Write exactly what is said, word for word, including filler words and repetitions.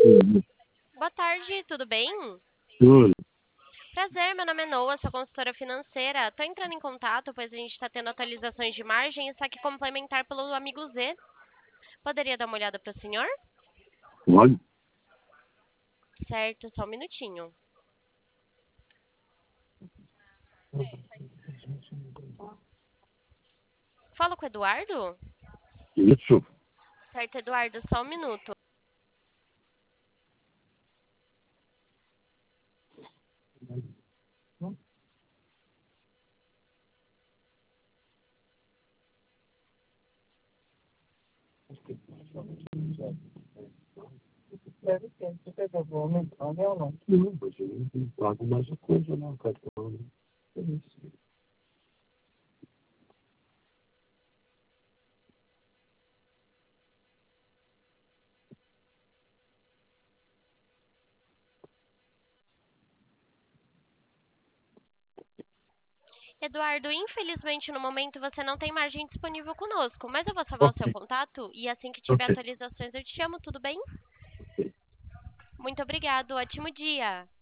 Boa tarde, tudo bem? Tudo. Prazer, meu nome é Noa, sou consultora financeira. Tô entrando em contato, pois a gente está tendo atualizações de margem e saque complementar pelo amigo Z. Poderia dar uma olhada para o senhor? Pode? Certo, só um minutinho. Fala com o Eduardo? Isso. Certo, Eduardo, só um minuto. Deve ter. Você pegou o aumentando ou não? Não, mas eu não pago mais a coisa, não, cartão. Né? É isso. Eduardo, infelizmente no momento você não tem margem disponível conosco, mas eu vou salvar o Ok, seu contato e assim que tiver ok. atualizações eu te chamo, tudo bem? Muito obrigado, ótimo dia!